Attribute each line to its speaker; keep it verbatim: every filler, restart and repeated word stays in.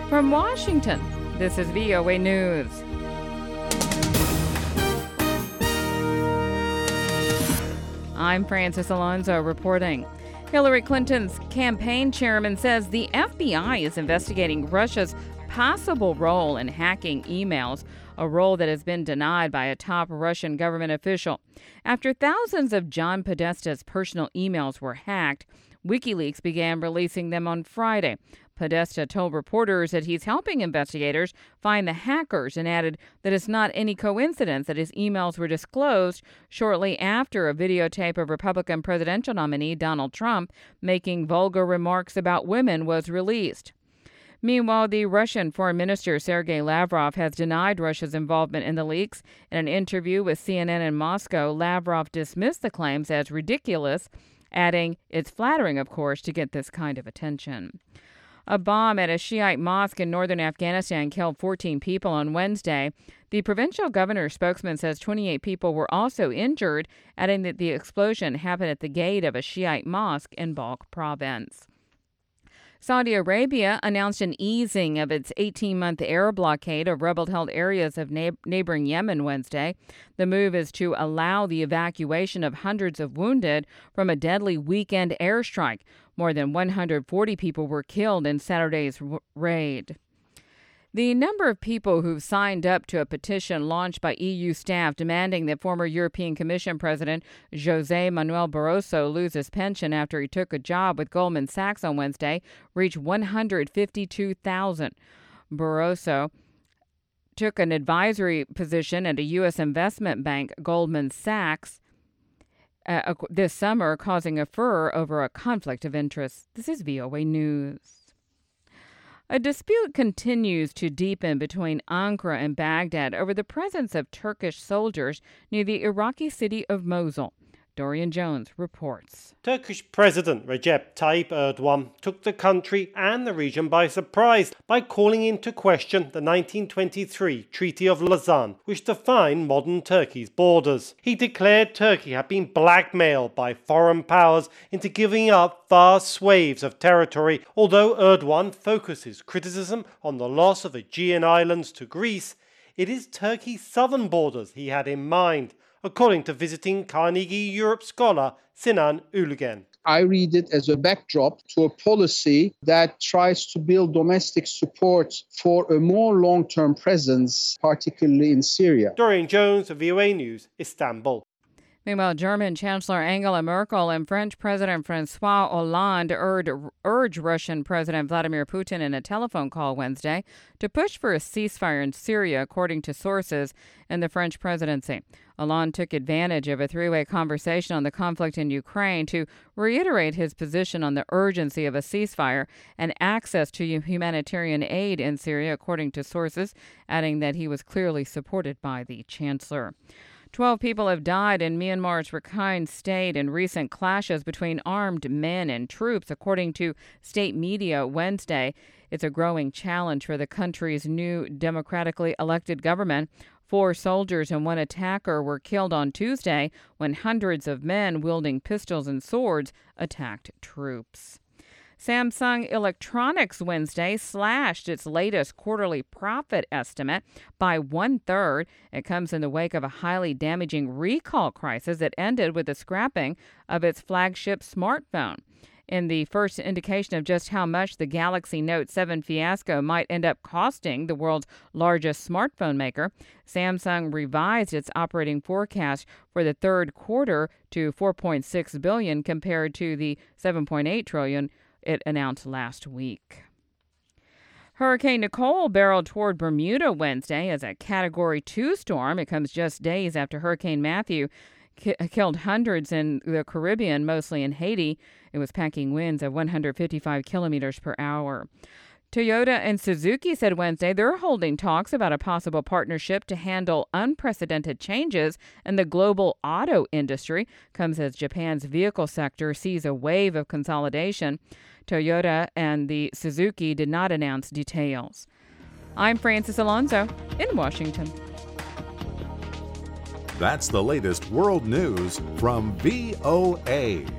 Speaker 1: From Washington, this is V O A News. I'm Francis Alonso reporting. Hillary Clinton's campaign chairman says the F B I is investigating Russia's possible role in hacking emails, a role that has been denied by a top Russian government official. After thousands of John Podesta's personal emails were hacked, WikiLeaks began releasing them on Friday. Podesta told reporters that he's helping investigators find the hackers and added that it's not any coincidence that his emails were disclosed shortly after a videotape of Republican presidential nominee Donald Trump making vulgar remarks about women was released. Meanwhile, the Russian Foreign Minister Sergei Lavrov has denied Russia's involvement in the leaks. In an interview with C N N in Moscow, Lavrov dismissed the claims as ridiculous, adding, "It's flattering, of course, to get this kind of attention." A bomb at a Shiite mosque in northern Afghanistan killed fourteen people on Wednesday. The provincial governor's spokesman says twenty-eight people were also injured, adding that the explosion happened at the gate of a Shiite mosque in Balkh province. Saudi Arabia announced an easing of its eighteen-month air blockade of rebel-held areas of na- neighboring Yemen Wednesday. The move is to allow the evacuation of hundreds of wounded from a deadly weekend airstrike. More than one hundred forty people were killed in Saturday's r- raid. The number of people who've signed up to a petition launched by E U staff demanding that former European Commission President José Manuel Barroso lose his pension after he took a job with Goldman Sachs on Wednesday reached one hundred fifty-two thousand. Barroso took an advisory position at a U S investment bank, Goldman Sachs, uh, this summer, causing a furor over a conflict of interest. This is V O A News. A dispute continues to deepen between Ankara and Baghdad over the presence of Turkish soldiers near the Iraqi city of Mosul. Dorian Jones reports.
Speaker 2: Turkish President Recep Tayyip Erdogan took the country and the region by surprise by calling into question the nineteen twenty-three Treaty of Lausanne, which defined modern Turkey's borders. He declared Turkey had been blackmailed by foreign powers into giving up vast swathes of territory. Although Erdogan focuses criticism on the loss of Aegean islands to Greece, it is Turkey's southern borders he had in mind, according to visiting Carnegie Europe scholar Sinan Ülgen.
Speaker 3: I read it as a backdrop to a policy that tries to build domestic support for a more long-term presence, particularly in Syria.
Speaker 2: Dorian Jones, V O A News, Istanbul.
Speaker 1: Meanwhile, German Chancellor Angela Merkel and French President Francois Hollande urged, urged Russian President Vladimir Putin in a telephone call Wednesday to push for a ceasefire in Syria, according to sources in the French presidency. Hollande took advantage of a three-way conversation on the conflict in Ukraine to reiterate his position on the urgency of a ceasefire and access to humanitarian aid in Syria, according to sources, adding that he was clearly supported by the chancellor. Twelve people have died in Myanmar's Rakhine State in recent clashes between armed men and troops, according to state media Wednesday. It's a growing challenge for the country's new democratically elected government. Four soldiers and one attacker were killed on Tuesday when hundreds of men wielding pistols and swords attacked troops. Samsung Electronics Wednesday slashed its latest quarterly profit estimate by one-third. It comes in the wake of a highly damaging recall crisis that ended with the scrapping of its flagship smartphone. In the first indication of just how much the Galaxy Note seven fiasco might end up costing the world's largest smartphone maker, Samsung revised its operating forecast for the third quarter to four point six billion dollars compared to the seven point eight trillion dollars it announced last week. Hurricane Nicole barreled toward Bermuda Wednesday as a Category two storm. It comes just days after Hurricane Matthew ki- killed hundreds in the Caribbean, mostly in Haiti. It was packing winds of one hundred fifty-five kilometers per hour. Toyota and Suzuki said Wednesday they're holding talks about a possible partnership to handle unprecedented changes in the global auto industry. Comes as Japan's vehicle sector sees a wave of consolidation. Toyota and the Suzuki did not announce details. I'm Francis Alonso in Washington.
Speaker 4: That's the latest world news from V O A.